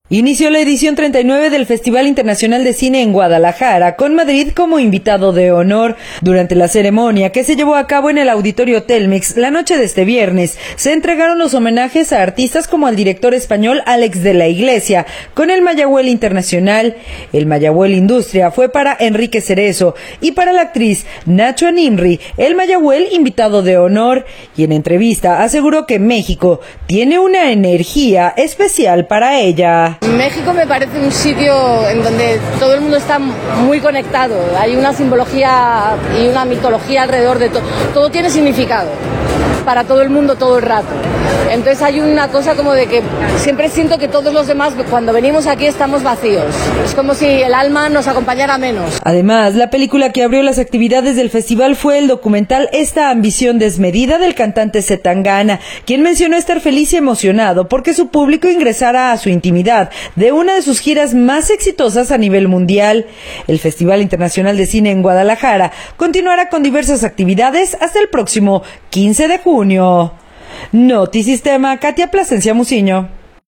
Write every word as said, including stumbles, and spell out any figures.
Inició la edición treinta y nueve del Festival Internacional de Cine en Guadalajara, con Madrid como invitado de honor. Durante la ceremonia, que se llevó a cabo en el Auditorio Telmex la noche de este viernes, se entregaron los homenajes a artistas como al director español Alex de la Iglesia, con el Mayagüel Internacional. El Mayagüel Industria fue para Enrique Cerezo, y para la actriz Nacho Nimri, el Mayagüel invitado de honor. Y en entrevista aseguró que México tiene una energía especial para ella. México me parece un sitio en donde todo el mundo está muy conectado. Hay una simbología y una mitología alrededor de todo. Todo tiene significado para todo el mundo todo el rato. Entonces hay una cosa como de que siempre siento que todos los demás, cuando venimos aquí, estamos vacíos. Es como si el alma nos acompañara menos. Además, la película que abrió las actividades del festival fue el documental Esta ambición desmedida del cantante C. Tangana, quien mencionó estar feliz y emocionado porque su público ingresara a su intimidad de una de sus giras más exitosas a nivel mundial. El Festival Internacional de Cine en Guadalajara continuará con diversas actividades hasta el próximo quince de junio. Notisistema, Katia Plasencia Muciño.